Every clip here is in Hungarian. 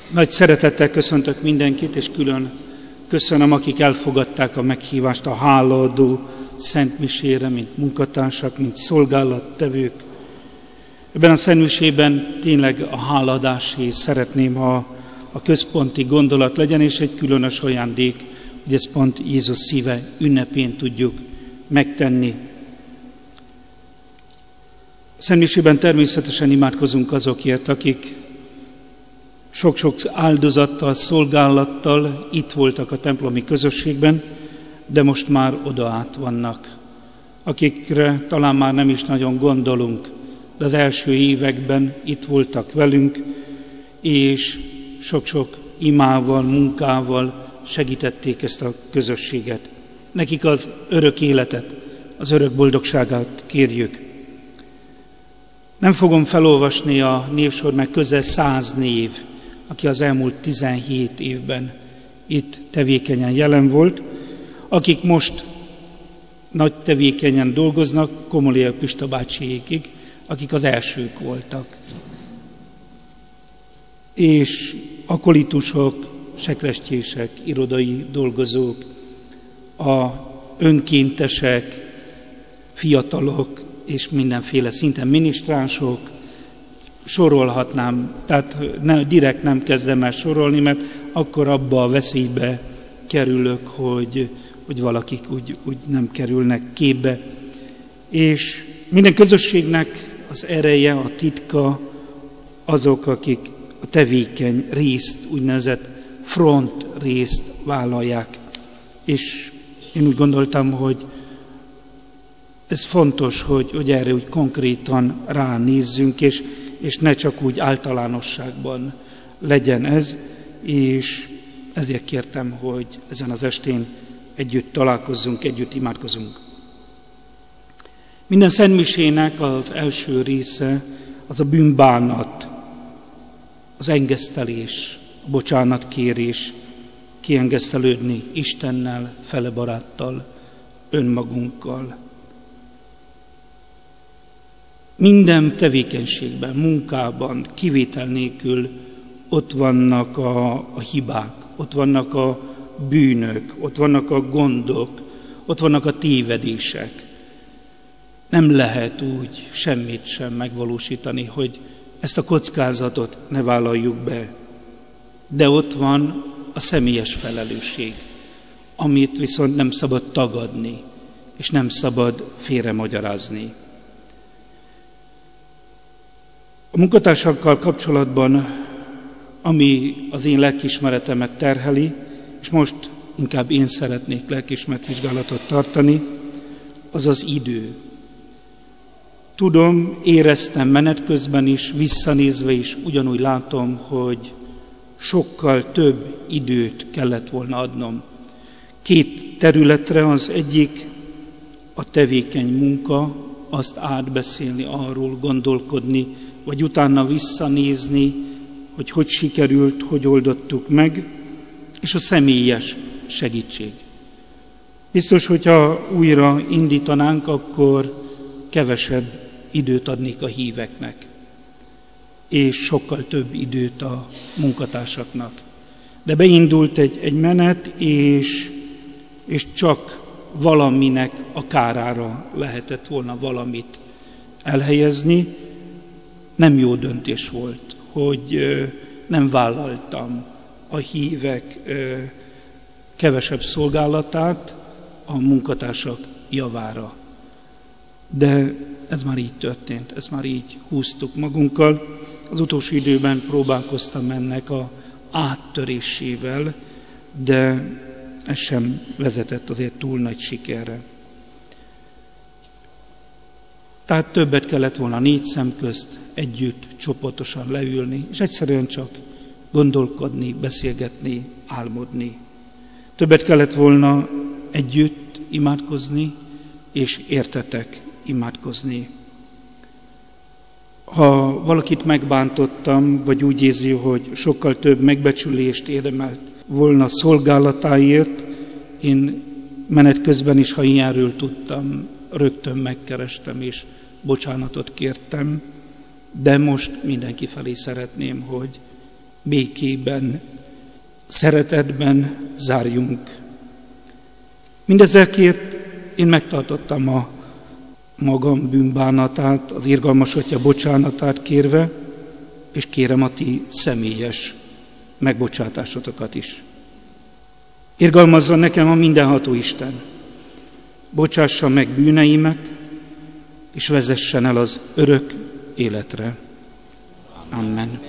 Nagy szeretettel köszöntök mindenkit, és külön köszönöm, akik elfogadták a meghívást a hálaadó szentmisére, mint munkatársak, mint szolgálattevők. Ebben a szentmisében tényleg a hálaadásé szeretném, ha a központi gondolat legyen, és egy különös ajándék, hogy ezt pont Jézus szíve ünnepén tudjuk megtenni. A szentmisében természetesen imádkozunk azokért, akik sok-sok áldozattal, szolgálattal itt voltak a templomi közösségben, de most már oda át vannak. Akikre talán már nem is nagyon gondolunk, de az első években itt voltak velünk, és sok-sok imával, munkával segítették ezt a közösséget. Nekik az örök életet, az örök boldogságát kérjük. Nem fogom felolvasni a névsor, mert közel 100 név, aki az elmúlt 17 évben itt tevékenyen jelen volt, akik most nagy tevékenyen dolgoznak, Komoléa Pista bácsiékig, akik az elsők voltak. És akolitusok, sekrestyések, irodai dolgozók, a önkéntesek, fiatalok és mindenféle szinten minisztránsok, sorolhatnám, tehát direkt nem kezdem el sorolni, mert akkor abba a veszélybe kerülök, hogy valakik úgy nem kerülnek képbe. És minden közösségnek az ereje, a titka azok, akik a tevékeny részt, úgynevezett front részt vállalják. És én úgy gondoltam, hogy ez fontos, hogy erre úgy konkrétan ránézzünk, és ne csak úgy általánosságban legyen ez, és ezért kértem, hogy ezen az estén együtt találkozzunk, együtt imádkozunk. Minden szentmisének az első része az a bűnbánat, az engesztelés, a bocsánatkérés, kiengesztelődni Istennel, fele baráttal, önmagunkkal. Minden tevékenységben, munkában, kivétel nélkül ott vannak a hibák, ott vannak a bűnök, ott vannak a gondok, ott vannak a tévedések. Nem lehet úgy semmit sem megvalósítani, hogy ezt a kockázatot ne vállaljuk be. De ott van a személyes felelősség, amit viszont nem szabad tagadni, és nem szabad félremagyarázni. A munkatársakkal kapcsolatban, ami az én lelkiismeretemet terheli, és most inkább én szeretnék lelkiismeretvizsgálatot tartani, az az idő. Tudom, éreztem menet közben is, visszanézve is, ugyanúgy látom, hogy sokkal több időt kellett volna adnom. 2 területre, az egyik a tevékeny munka, azt átbeszélni, arról gondolkodni, vagy utána visszanézni, hogy sikerült, hogy oldottuk meg, és a személyes segítség. Biztos, hogyha újra indítanánk, akkor kevesebb időt adnék a híveknek, és sokkal több időt a munkatársaknak. De beindult egy menet, és csak valaminek a kárára lehetett volna valamit elhelyezni. Nem jó döntés volt, hogy nem vállaltam a hívek kevesebb szolgálatát a munkatársak javára. De ez már így történt, ezt már így húztuk magunkkal. Az utolsó időben próbálkoztam ennek a áttörésével, de ez sem vezetett azért túl nagy sikerre. Tehát többet kellett volna 4 szem közt együtt, csoportosan leülni, és egyszerűen csak gondolkodni, beszélgetni, álmodni. Többet kellett volna együtt imádkozni, és értetek imádkozni. Ha valakit megbántottam, vagy úgy érzi, hogy sokkal több megbecsülést érdemelt volna szolgálatáért, én menet közben is, ha ilyenről tudtam, rögtön megkerestem és bocsánatot kértem, de most mindenki felé szeretném, hogy békében, szeretetben zárjunk. Mindezekért én megtartottam a magam bűnbánatát, az irgalmas Atya bocsánatát kérve, és kérem a ti személyes megbocsátásotokat is. Irgalmazzon nekem a mindenható Isten, bocsássa meg bűneimet, és vezessen el az örök életre. Amen.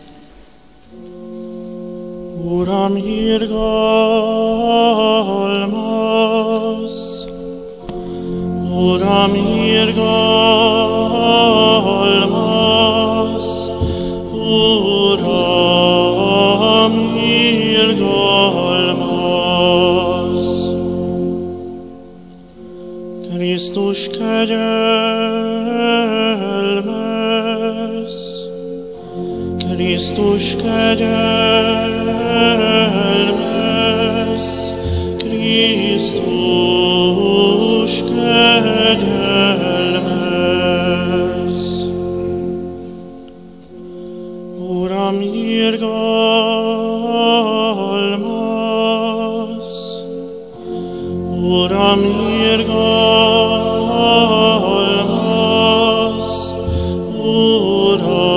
Uram, irgalmaz! Uram, irgalmaz! Uram, irgalmaz! Krisztus kegyelmez! Krisztus kegyelmez! Krisztus kegyelmez! Uram, irgalmaz! Uram, irgalmaz! Uram,